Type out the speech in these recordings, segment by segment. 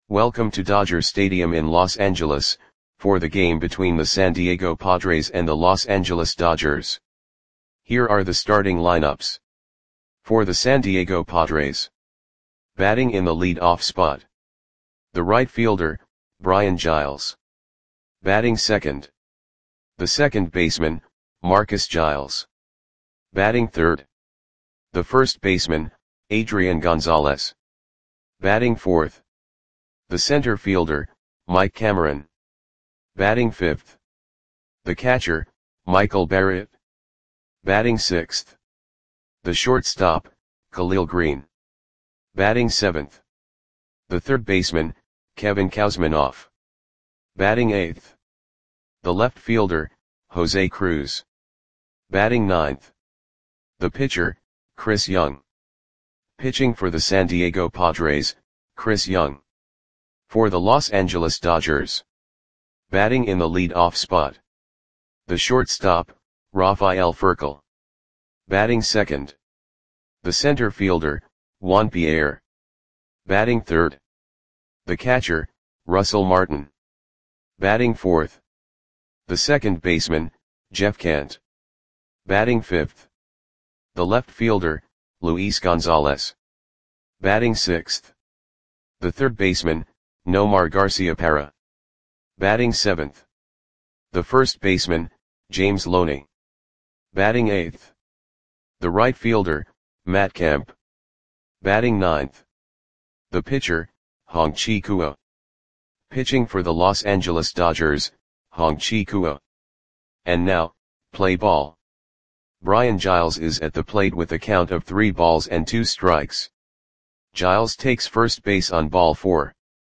Welcome to Dodger Stadium in Los Angeles, for the game between the San Diego Padres and the Los Angeles Dodgers. Here are the starting lineups. For the San Diego Padres. Batting in the lead-off spot. The right fielder, Brian Giles. Batting second. The second baseman, Marcus Giles. Batting third. The first baseman, Adrian Gonzalez. Batting fourth. The center fielder, Mike Cameron. Batting fifth. The catcher, Michael Barrett. Batting sixth. The shortstop, Khalil Greene. Batting seventh. The third baseman, Kevin Kouzmanoff. Batting eighth. The left fielder, Jose Cruz. Batting ninth. The pitcher, Chris Young. Pitching for the San Diego Padres, Chris Young. For the Los Angeles Dodgers. Batting in the lead-off spot. The shortstop, Rafael Furcal. Batting second. The center fielder, Juan Pierre. Batting third. The catcher, Russell Martin. Batting fourth. The second baseman, Jeff Kent. Batting fifth. The left fielder, Luis Gonzalez. Batting sixth. The third baseman, Nomar Garciaparra. Batting seventh. The first baseman, James Loney. Batting eighth. The right fielder, Matt Kemp. Batting ninth. The pitcher, Hong-Chi Kua. Pitching for the Los Angeles Dodgers, Hong-Chi Kua. And now, play ball. Brian Giles is at the plate with a count of 3 balls and 2 strikes. Giles takes first base on ball 4.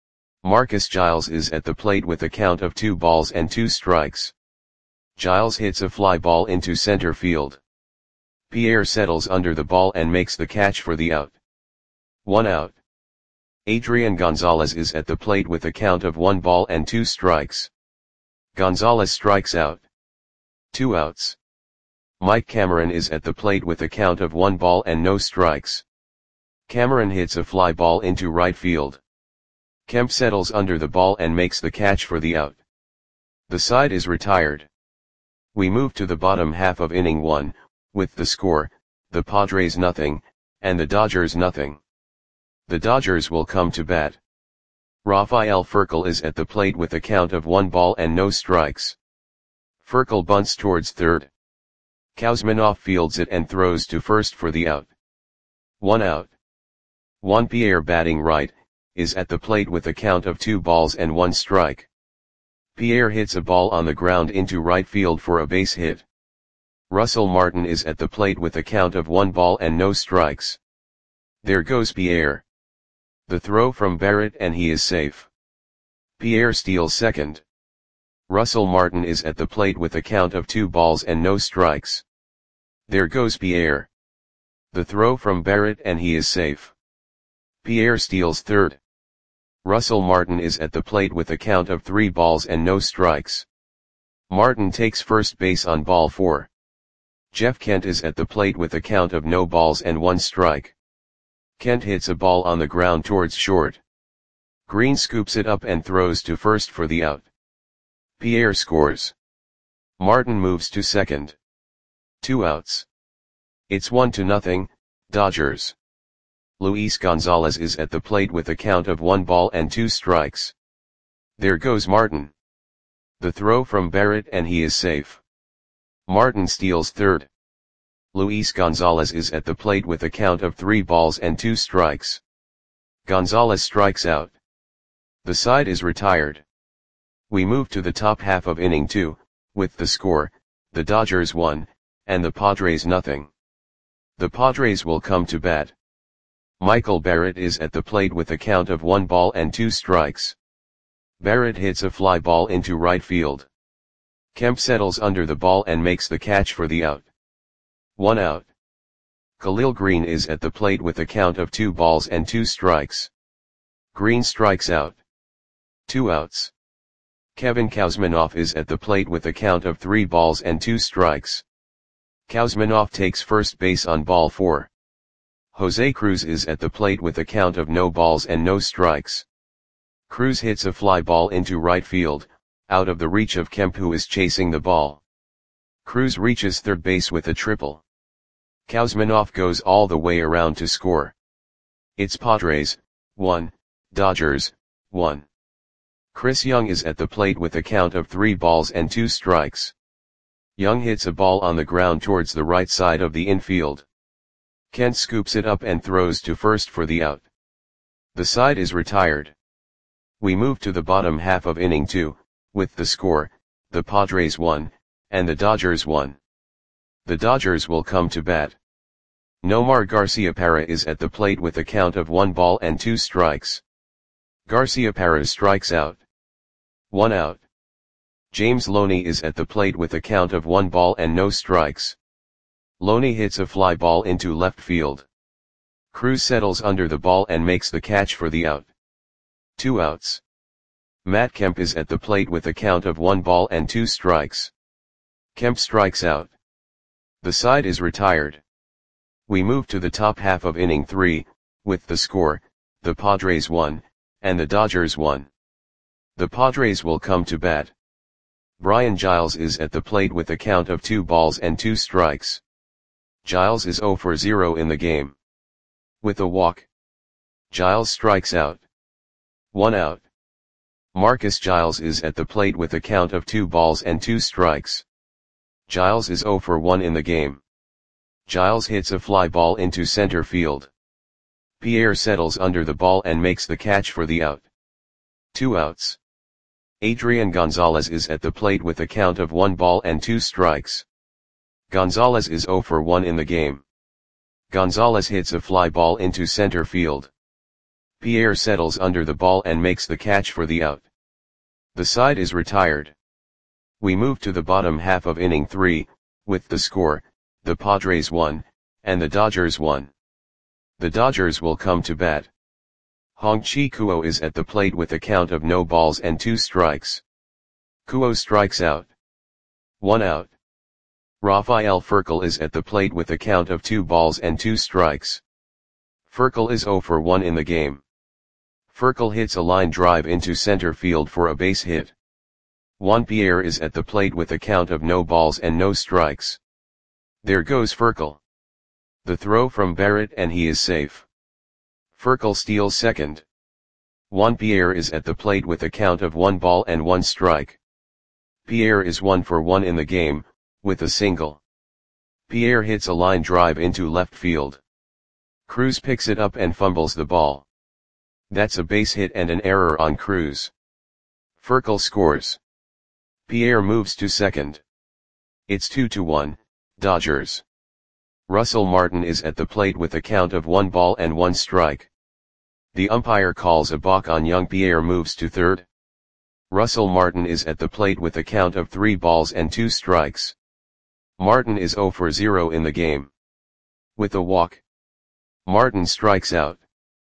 Marcus Giles is at the plate with a count of 2 balls and 2 strikes. Giles hits a fly ball into center field. Pierre settles under the ball and makes the catch for the out. 1 out. Adrian Gonzalez is at the plate with a count of 1 ball and 2 strikes. Gonzalez strikes out. 2 outs. Mike Cameron is at the plate with a count of 1 ball and no strikes. Cameron hits a fly ball into right field. Kemp settles under the ball and makes the catch for the out. The side is retired. We move to the bottom half of inning 1, with the score, the Padres 0, and the Dodgers 0. The Dodgers will come to bat. Rafael Furcal is at the plate with a count of 1 ball and no strikes. Furcal bunts towards third. Kouzmanoff fields it and throws to first for the out. 1 out. Juan Pierre, batting right, is at the plate with a count of 2 balls and 1 strike. Pierre hits a ball on the ground into right field for a base hit. Russell Martin is at the plate with a count of 1 ball and no strikes. There goes Pierre. The throw from Barrett and he is safe. Pierre steals second. Russell Martin is at the plate with a count of 2 balls and no strikes. There goes Pierre. The throw from Barrett and he is safe. Pierre steals third. Russell Martin is at the plate with a count of 3 balls and no strikes. Martin takes first base on ball 4. Jeff Kent is at the plate with a count of no balls and 1 strike. Kent hits a ball on the ground towards short. Greene scoops it up and throws to first for the out. Pierre scores. Martin moves to second. 2 outs. It's 1-0, Dodgers. Luis Gonzalez is at the plate with a count of 1 ball and 2 strikes. There goes Martin. The throw from Barrett and he is safe. Martin steals third. Luis Gonzalez is at the plate with a count of 3 balls and 2 strikes. Gonzalez strikes out. The side is retired. We move to the top half of inning 2, with the score, the Dodgers 1, and the Padres 0. The Padres will come to bat. Michael Barrett is at the plate with a count of 1 ball and 2 strikes. Barrett hits a fly ball into right field. Kemp settles under the ball and makes the catch for the out. 1 out. Khalil Greene is at the plate with a count of 2 balls and 2 strikes. Greene strikes out. 2 outs. Kevin Kouzmanoff is at the plate with a count of 3 balls and 2 strikes. Kouzmanoff takes first base on ball 4. Jose Cruz is at the plate with a count of no balls and no strikes. Cruz hits a fly ball into right field, out of the reach of Kemp, who is chasing the ball. Cruz reaches third base with a triple. Kuzminoff goes all the way around to score. It's Padres, 1, Dodgers, 1. Chris Young is at the plate with a count of 3 balls and 2 strikes. Young hits a ball on the ground towards the right side of the infield. Kent scoops it up and throws to first for the out. The side is retired. We move to the bottom half of inning 2, with the score, the Padres 1, and the Dodgers 1. The Dodgers will come to bat. Nomar Garciaparra is at the plate with a count of 1 ball and 2 strikes. Garciaparra strikes out. 1 out. James Loney is at the plate with a count of 1 ball and no strikes. Loney hits a fly ball into left field. Cruz settles under the ball and makes the catch for the out. 2 outs. Matt Kemp is at the plate with a count of 1 ball and 2 strikes. Kemp strikes out. The side is retired. We move to the top half of inning 3, with the score, the Padres 1, and the Dodgers 1. The Padres will come to bat. Brian Giles is at the plate with a count of 2 balls and 2 strikes. Giles is 0 for 0 in the game. With a walk, Giles strikes out. 1 out. Marcus Giles is at the plate with a count of 2 balls and 2 strikes. Giles is 0 for 1 in the game. Giles hits a fly ball into center field. Pierre settles under the ball and makes the catch for the out. 2 outs. Adrian Gonzalez is at the plate with a count of 1 ball and 2 strikes. Gonzalez is 0 for 1 in the game. Gonzalez hits a fly ball into center field. Pierre settles under the ball and makes the catch for the out. The side is retired. We move to the bottom half of inning 3, with the score, the Padres 1, and the Dodgers 1. The Dodgers will come to bat. Hong-Chi Kuo is at the plate with a count of no balls and 2 strikes. Kuo strikes out. 1 out. Rafael Furcal is at the plate with a count of 2 balls and 2 strikes. Furcal is 0 for 1 in the game. Furcal hits a line drive into center field for a base hit. Juan Pierre is at the plate with a count of no balls and no strikes. There goes Furcal. The throw from Barrett and he is safe. Furcal steals second. Juan Pierre is at the plate with a count of 1 ball and 1 strike. Pierre is 1 for 1 in the game, with a single. Pierre hits a line drive into left field. Cruz picks it up and fumbles the ball. That's a base hit and an error on Cruz. Furcal scores. Pierre moves to second. It's 2-1, Dodgers. Russell Martin is at the plate with a count of 1 ball and 1 strike. The umpire calls a balk on Young. Pierre moves to third. Russell Martin is at the plate with a count of 3 balls and 2 strikes. Martin is 0 for 0 in the game. With a walk, Martin strikes out.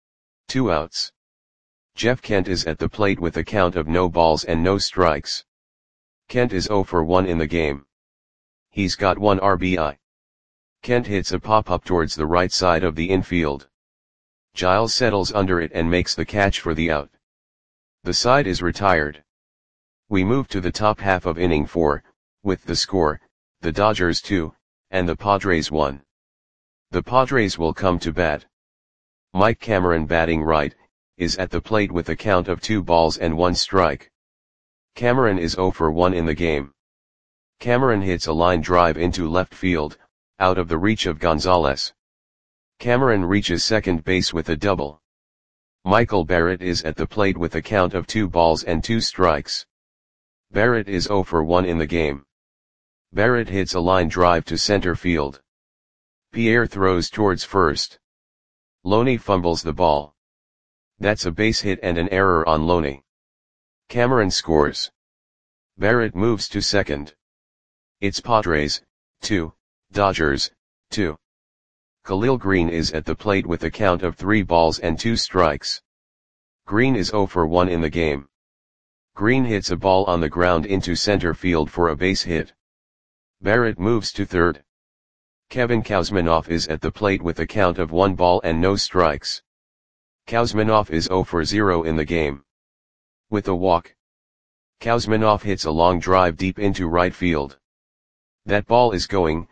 2 outs. Jeff Kent is at the plate with a count of no balls and no strikes. Kent is 0 for 1 in the game. He's got 1 RBI. Kent hits a pop-up towards the right side of the infield. Giles settles under it and makes the catch for the out. The side is retired. We move to the top half of inning 4, with the score, the Dodgers 2, and the Padres 1. The Padres will come to bat. Mike Cameron, batting right, is at the plate with a count of 2 balls and 1 strike. Cameron is 0 for 1 in the game. Cameron hits a line drive into left field, out of the reach of Gonzalez. Cameron reaches second base with a double. Michael Barrett is at the plate with a count of 2 balls and 2 strikes. Barrett is 0 for 1 in the game. Barrett hits a line drive to center field. Pierre throws towards first. Loney fumbles the ball. That's a base hit and an error on Loney. Cameron scores. Barrett moves to second. It's Padres, 2, Dodgers, 2. Khalil Green is at the plate with a count of 3 balls and 2 strikes. Green is 0 for 1 in the game. Green hits a ball on the ground into center field for a base hit. Barrett moves to third. Kevin Kuzminoff is at the plate with a count of 1 ball and no strikes. Kuzminoff is 0 for 0 in the game. With a walk, Kuzminov hits a long drive deep into right field. That ball is gone.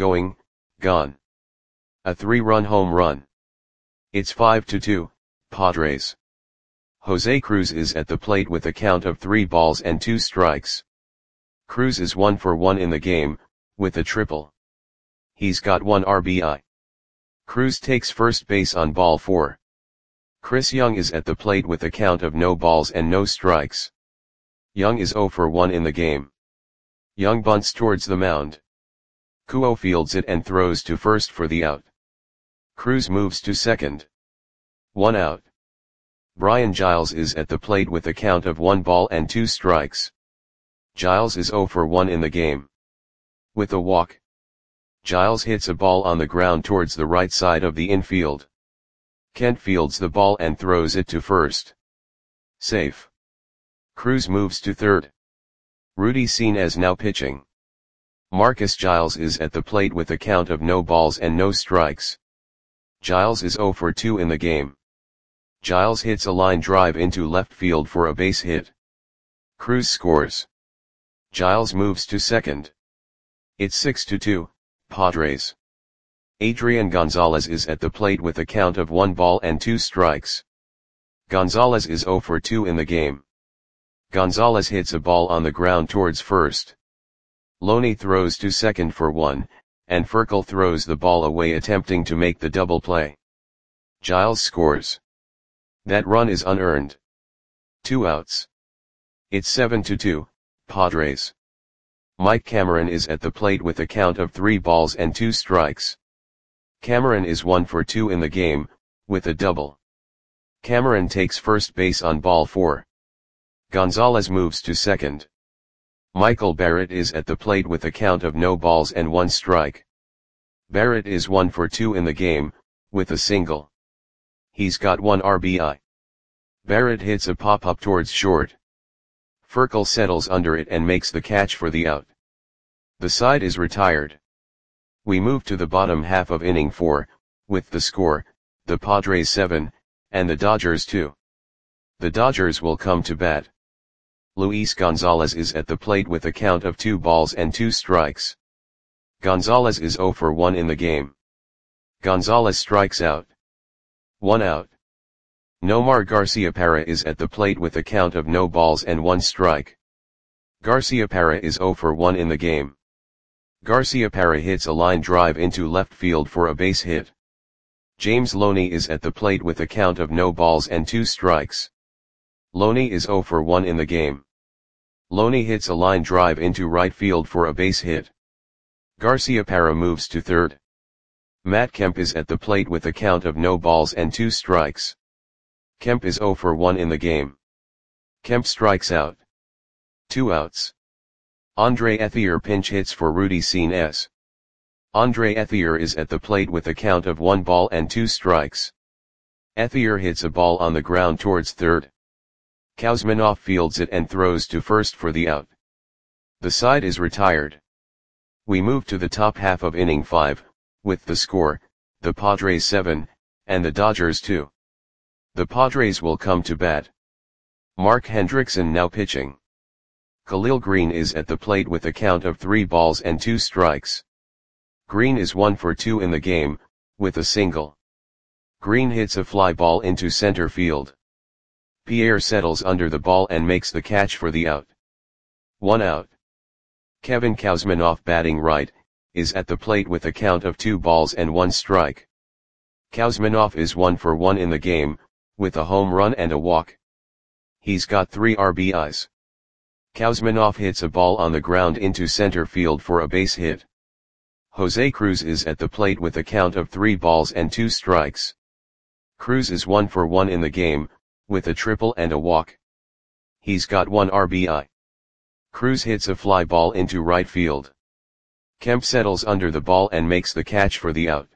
A 3-run home run. It's 5-2, Padres. Jose Cruz is at the plate with a count of 3 balls and 2 strikes. Cruz is 1 for 1 in the game, with a triple. He's got 1 RBI. Cruz takes first base on ball 4. Chris Young is at the plate with a count of no balls and no strikes. Young is 0 for 1 in the game. Young bunts towards the mound. Kuo fields it and throws to first for the out. Cruz moves to second. 1 out. Brian Giles is at the plate with a count of 1 ball and 2 strikes. Giles is 0 for 1 in the game. With a walk, Giles hits a ball on the ground towards the right side of the infield. Kent fields the ball and throws it to first. Safe. Cruz moves to third. Rudy Cines now pitching. Marcus Giles is at the plate with a count of no balls and no strikes. Giles is 0 for 2 in the game. Giles hits a line drive into left field for a base hit. Cruz scores. Giles moves to second. It's 6-2, Padres. Adrian Gonzalez is at the plate with a count of 1 ball and 2 strikes. Gonzalez is 0 for 2 in the game. Gonzalez hits a ball on the ground towards first. Loney throws to second for 1, and Furkel throws the ball away attempting to make the double play. Giles scores. That run is unearned. 2 outs. It's 7-2, Padres. Mike Cameron is at the plate with a count of 3 balls and 2 strikes. Cameron is 1 for 2 in the game, with a double. Cameron takes first base on ball 4. Gonzalez moves to second. Michael Barrett is at the plate with a count of no balls and 1 strike. Barrett is 1 for 2 in the game, with a single. He's got 1 RBI. Barrett hits a pop-up towards short. Furkel settles under it and makes the catch for the out. The side is retired. We move to the bottom half of inning 4, with the score, the Padres 7, and the Dodgers 2. The Dodgers will come to bat. Luis Gonzalez is at the plate with a count of 2 balls and 2 strikes. Gonzalez is 0 for 1 in the game. Gonzalez strikes out. 1 out. Nomar Garciaparra is at the plate with a count of no balls and 1 strike. Garciaparra is 0 for 1 in the game. Garciaparra hits a line drive into left field for a base hit. James Loney is at the plate with a count of no balls and 2 strikes. Loney is 0 for 1 in the game. Loney hits a line drive into right field for a base hit. Garciaparra moves to third. Matt Kemp is at the plate with a count of no balls and 2 strikes. Kemp is 0 for 1 in the game. Kemp strikes out. 2 outs. Andre Ethier pinch hits for Rudy Cines. Andre Ethier is at the plate with a count of 1 ball and 2 strikes. Ethier hits a ball on the ground towards third. Kuzminov fields it and throws to first for the out. The side is retired. We move to the top half of inning 5, with the score, the Padres 7, and the Dodgers 2. The Padres will come to bat. Mark Hendrickson now pitching. Khalil Green is at the plate with a count of 3 balls and 2 strikes. Green is 1 for 2 in the game, with a single. Green hits a fly ball into center field. Pierre settles under the ball and makes the catch for the out. 1 out. Kevin Kuzminov batting right, is at the plate with a count of 2 balls and 1 strike. Kuzminov is 1 for 1 in the game, with a home run and a walk. He's got 3 RBIs. Kuzminov hits a ball on the ground into center field for a base hit. Jose Cruz is at the plate with a count of 3 balls and 2 strikes. Cruz is 1 for 1 in the game, with a triple and a walk. He's got 1 RBI. Cruz hits a fly ball into right field. Kemp settles under the ball and makes the catch for the out.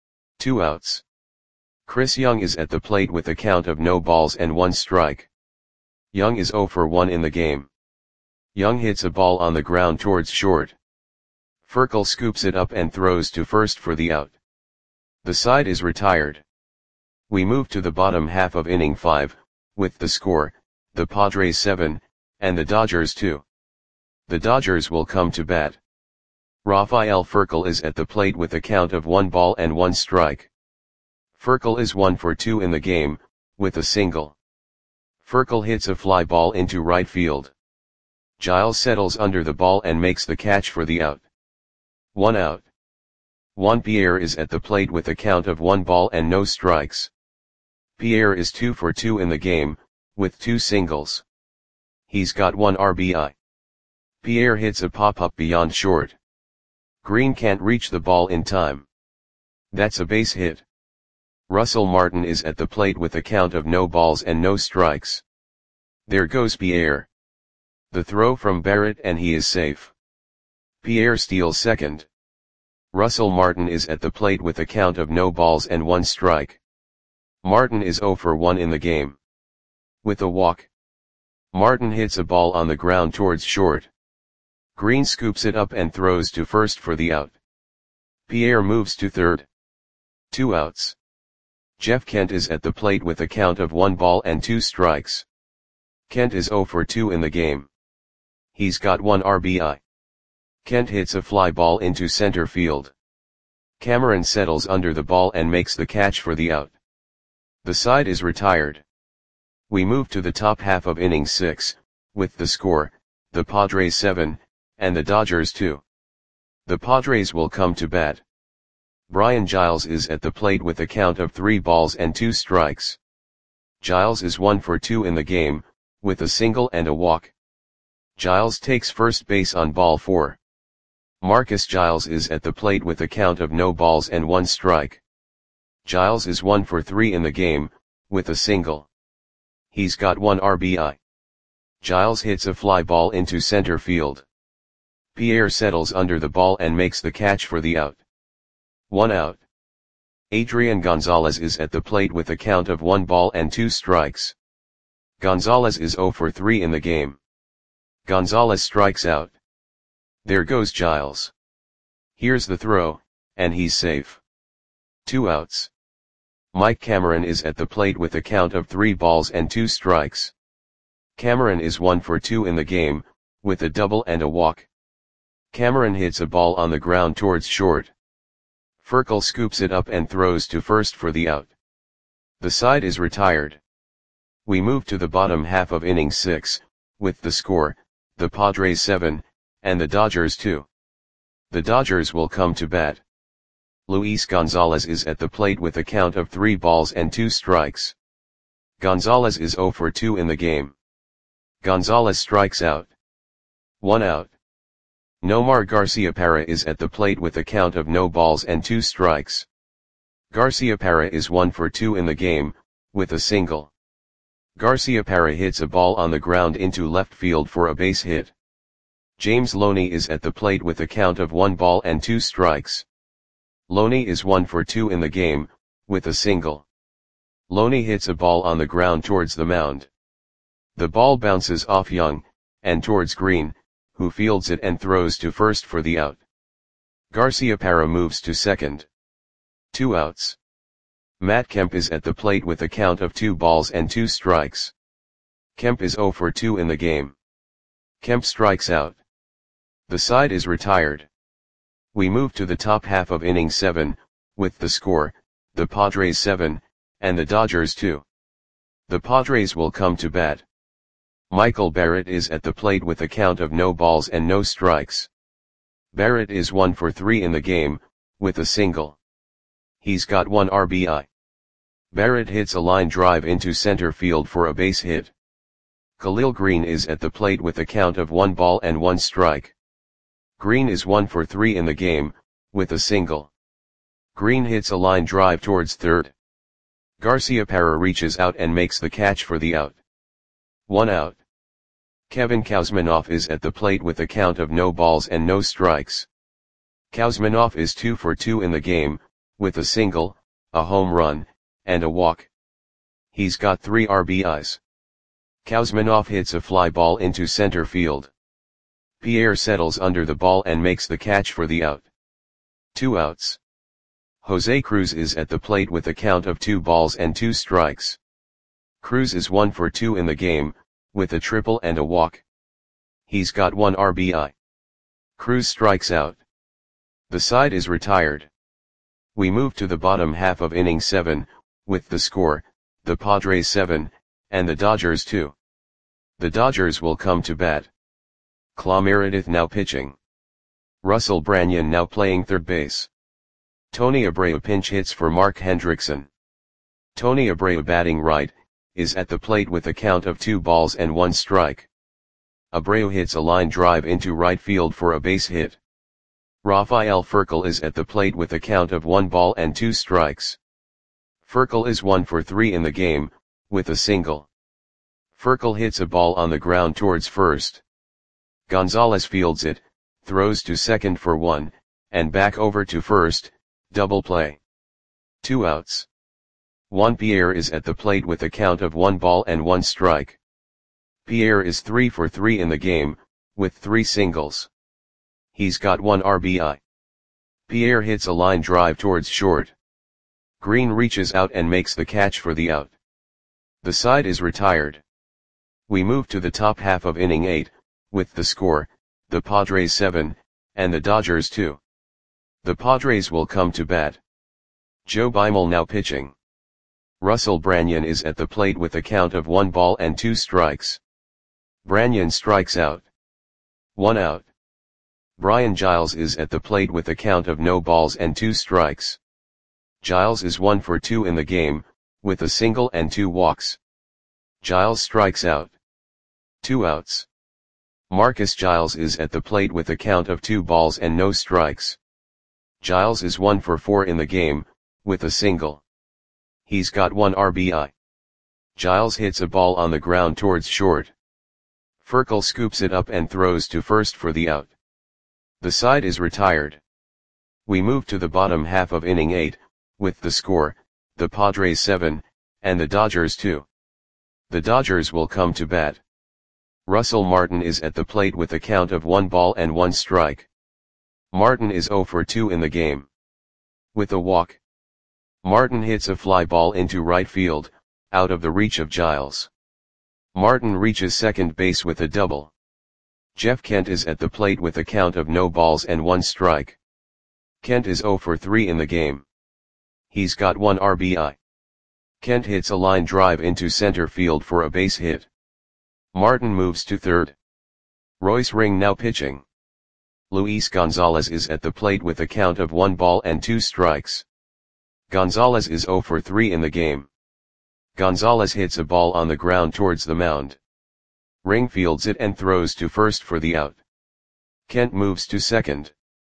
2 outs. Chris Young is at the plate with a count of no balls and 1 strike. Young is 0 for 1 in the game. Young hits a ball on the ground towards short. Furkel scoops it up and throws to first for the out. The side is retired. We move to the bottom half of inning 5, with the score, the Padres 7, and the Dodgers 2. The Dodgers will come to bat. Rafael Furcal is at the plate with a count of 1 ball and 1 strike. Furcal is 1 for 2 in the game, with a single. Furcal hits a fly ball into right field. Giles settles under the ball and makes the catch for the out. 1 out. Juan Pierre is at the plate with a count of 1 ball and no strikes. Pierre is 2 for 2 in the game, with 2 singles. He's got 1 RBI. Pierre hits a pop-up beyond short. Green can't reach the ball in time. That's a base hit. Russell Martin is at the plate with a count of no balls and no strikes. There goes Pierre. The throw from Barrett and he is safe. Pierre steals second. Russell Martin is at the plate with a count of no balls and 1 strike. Martin is 0 for 1 in the game. With a walk. Martin hits a ball on the ground towards short. Green scoops it up and throws to first for the out. Pierre moves to third. 2 outs. Jeff Kent is at the plate with a count of 1 ball and 2 strikes. Kent is 0 for 2 in the game. He's got 1 RBI. Kent hits a fly ball into center field. Cameron settles under the ball and makes the catch for the out. The side is retired. We move to the top half of inning 6, with the score, the Padres 7, and the Dodgers 2. The Padres will come to bat. Brian Giles is at the plate with a count of 3 balls and 2 strikes. Giles is 1 for 2 in the game, with a single and a walk. Giles takes first base on ball 4. Marcus Giles is at the plate with a count of no balls and 1 strike. Giles is 1 for 3 in the game, with a single. He's got 1 RBI. Giles hits a fly ball into center field. Pierre settles under the ball and makes the catch for the out. 1 out. Adrian Gonzalez is at the plate with a count of 1 ball and 2 strikes. Gonzalez is 0 for 3 in the game. Gonzalez strikes out. There goes Giles. Here's the throw, and he's safe. 2 outs. Mike Cameron is at the plate with a count of 3 balls and 2 strikes. Cameron is 1 for 2 in the game, with a double and a walk. Cameron hits a ball on the ground towards short. Furcal scoops it up and throws to first for the out. The side is retired. We move to the bottom half of inning 6, with the score, the Padres 7, and the Dodgers 2. The Dodgers will come to bat. Luis Gonzalez is at the plate with a count of 3 balls and 2 strikes. Gonzalez is 0 for 2 in the game. Gonzalez strikes out. 1 out. Nomar Garciaparra is at the plate with a count of no balls and 2 strikes. Garciaparra is 1 for 2 in the game, with a single. Garciaparra hits a ball on the ground into left field for a base hit. James Loney is at the plate with a count of 1 ball and 2 strikes. Loney is 1 for 2 in the game, with a single. Loney hits a ball on the ground towards the mound. The ball bounces off Young, and towards Green, who fields it and throws to first for the out. Garciaparra moves to second. 2 outs. Matt Kemp is at the plate with a count of 2 balls and 2 strikes. Kemp is 0 for 2 in the game. Kemp strikes out. The side is retired. We move to the top half of inning 7, with the score, the Padres 7, and the Dodgers 2. The Padres will come to bat. Michael Barrett is at the plate with a count of no balls and no strikes. Barrett is 1 for 3 in the game, with a single. He's got 1 RBI. Barrett hits a line drive into center field for a base hit. Khalil Green is at the plate with a count of 1 ball and 1 strike. Green is 1 for 3 in the game, with a single. Green hits a line drive towards third. Garciaparra reaches out and makes the catch for the out. 1 out. Kevin Kouzmanoff is at the plate with a count of no balls and no strikes. Kouzmanoff is 2 for 2 in the game, with a single, a home run, and a walk. He's got 3 RBIs. Kouzmanoff hits a fly ball into center field. Pierre settles under the ball and makes the catch for the out. 2 outs. Jose Cruz is at the plate with a count of 2 balls and 2 strikes. Cruz is 1 for 2 in the game, with a triple and a walk. He's got 1 RBI. Cruz strikes out. The side is retired. We move to the bottom half of inning 7, with the score, the Padres 7, and the Dodgers 2. The Dodgers will come to bat. Clay Meredith now pitching. Russell Branyan now playing third base. Tony Abreu pinch hits for Mark Hendrickson. Tony Abreu batting right, is at the plate with a count of 2 balls and 1 strike. Abreu hits a line drive into right field for a base hit. Rafael Furcal is at the plate with a count of 1 ball and 2 strikes. Furcal is 1 for 3 in the game, with a single. Furcal hits a ball on the ground towards first. Gonzalez fields it, throws to second for 1, and back over to first, double play. 2 outs. Juan Pierre is at the plate with a count of 1 ball and 1 strike. Pierre is 3 for 3 in the game, with 3 singles. He's got 1 RBI. Pierre hits a line drive towards short. Green reaches out and makes the catch for the out. The side is retired. We move to the top half of inning 8, with the score, the Padres 7, and the Dodgers 2. The Padres will come to bat. Joe Beimel now pitching. Russell Branyan is at the plate with a count of 1 ball and 2 strikes. Branyan strikes out. 1 out. Brian Giles is at the plate with a count of no balls and 2 strikes. Giles is 1 for 2 in the game, with a single and 2 walks. Giles strikes out. 2 outs. Marcus Giles is at the plate with a count of 2 balls and no strikes. Giles is 1 for 4 in the game, with a single. He's got 1 RBI. Giles hits a ball on the ground towards short. Furcal scoops it up and throws to first for the out. The side is retired. We move to the bottom half of inning 8, with the score, the Padres 7, and the Dodgers 2. The Dodgers will come to bat. Russell Martin is at the plate with a count of 1 ball and 1 strike. Martin is 0 for 2 in the game. With a walk. Martin hits a fly ball into right field, out of the reach of Giles. Martin reaches second base with a double. Jeff Kent is at the plate with a count of no balls and 1 strike. Kent is 0 for 3 in the game. He's got 1 RBI. Kent hits a line drive into center field for a base hit. Martin moves to third. Royce Ring now pitching. Luis Gonzalez is at the plate with a count of 1 ball and 2 strikes. Gonzalez is 0 for 3 in the game. Gonzalez hits a ball on the ground towards the mound. Ring fields it and throws to first for the out. Kent moves to second.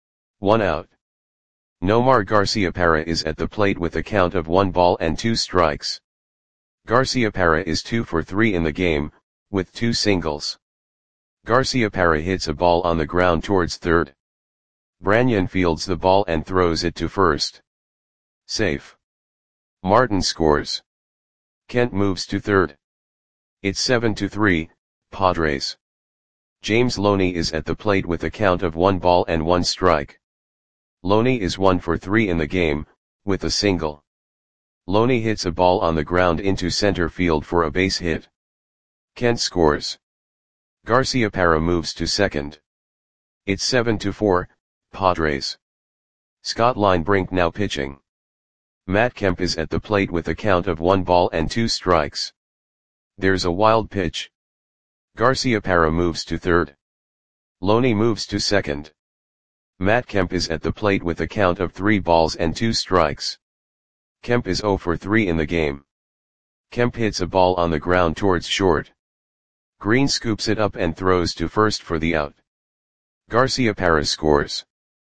1 out. Nomar Garciaparra is at the plate with a count of 1 ball and 2 strikes. Garciaparra is 2 for 3 in the game, with 2 singles. Garciaparra hits a ball on the ground towards third. Branyan fields the ball and throws it to first. Safe. Martin scores. Kent moves to third. It's 7-3, Padres. James Loney is at the plate with a count of 1 ball and 1 strike. Loney is 1 for 3 in the game, with a single. Loney hits a ball on the ground into center field for a base hit. Kent scores. Garciaparra moves to second. It's 7-4, Padres. Scott Linebrink now pitching. Matt Kemp is at the plate with a count of 1 ball and 2 strikes. There's a wild pitch. Garciaparra moves to third. Loney moves to second. Matt Kemp is at the plate with a count of 3 balls and 2 strikes. Kemp is 0 for 3 in the game. Kemp hits a ball on the ground towards short. Green scoops it up and throws to first for the out. Garciaparra scores.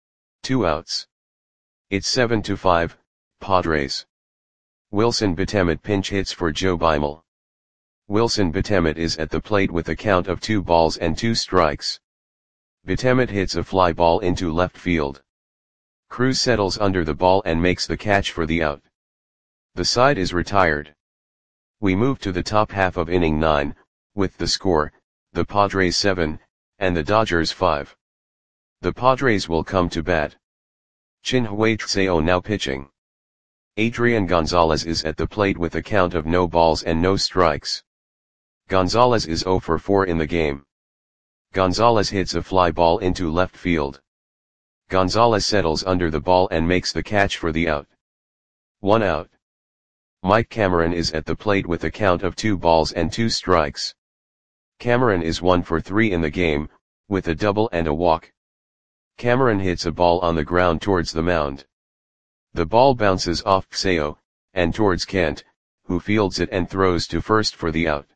2 outs. It's 7-5, Padres. Wilson Betemit pinch hits for Joe Beimel. Wilson Betemit is at the plate with a count of 2 balls and 2 strikes. Betemit hits a fly ball into left field. Cruz settles under the ball and makes the catch for the out. The side is retired. We move to the top half of inning 9, with the score, the Padres 7, and the Dodgers 5. The Padres will come to bat. Chinhue Tseo now pitching. Adrian Gonzalez is at the plate with a count of no balls and no strikes. Gonzalez is 0 for 4 in the game. Gonzalez hits a fly ball into left field. Gonzalez settles under the ball and makes the catch for the out. 1 out. Mike Cameron is at the plate with a count of 2 balls and 2 strikes. Cameron is 1 for 3 in the game, with a double and a walk. Cameron hits a ball on the ground towards the mound. The ball bounces off Pseo, and towards Kent, who fields it and throws to first for the out.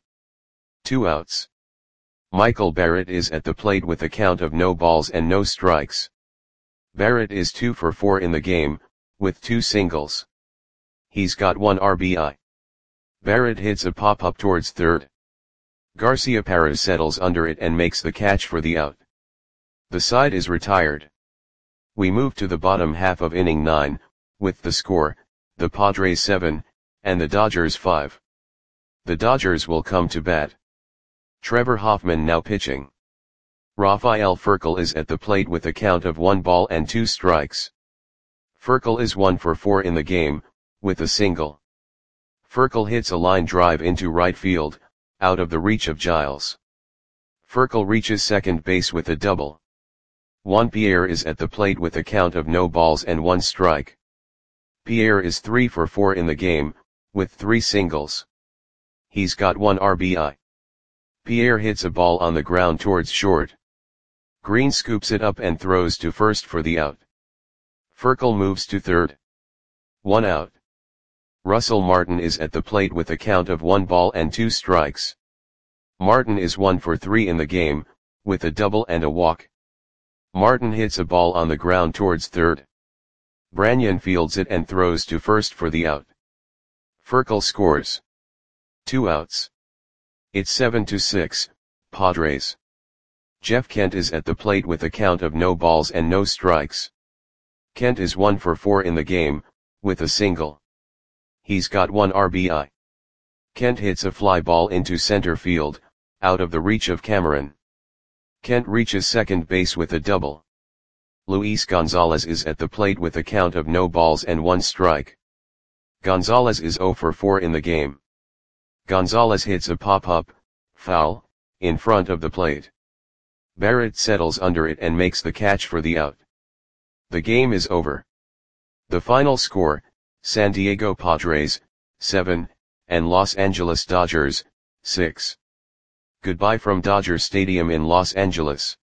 2 outs. Michael Barrett is at the plate with a count of no balls and no strikes. Barrett is 2 for 4 in the game, with 2 singles. He's got 1 RBI. Barrett hits a pop-up towards third. Garcia Perez settles under it and makes the catch for the out. The side is retired. We move to the bottom half of inning 9, with the score, the Padres 7, and the Dodgers 5. The Dodgers will come to bat. Trevor Hoffman now pitching. Rafael Furcal is at the plate with a count of 1 ball and 2 strikes. Furcal is 1 for 4 in the game, with a single. Furcal hits a line drive into right field, out of the reach of Giles. Furcal reaches second base with a double. Juan Pierre is at the plate with a count of no balls and 1 strike. Pierre is 3 for 4 in the game, with 3 singles. He's got 1 RBI. Pierre hits a ball on the ground towards short. Green scoops it up and throws to first for the out. Furcal moves to third. 1 out. Russell Martin is at the plate with a count of 1 ball and 2 strikes. Martin is 1 for 3 in the game, with a double and a walk. Martin hits a ball on the ground towards third. Branyan fields it and throws to first for the out. Furcal scores. 2 outs. It's 7-6, Padres. Jeff Kent is at the plate with a count of no balls and no strikes. Kent is 1 for 4 in the game, with a single. He's got 1 RBI. Kent hits a fly ball into center field, out of the reach of Cameron. Kent reaches second base with a double. Luis Gonzalez is at the plate with a count of no balls and 1 strike. Gonzalez is 0 for 4 in the game. Gonzalez hits a pop-up, foul, in front of the plate. Barrett settles under it and makes the catch for the out. The game is over. The final score, San Diego Padres, 7, and Los Angeles Dodgers, 6. Goodbye from Dodger Stadium in Los Angeles.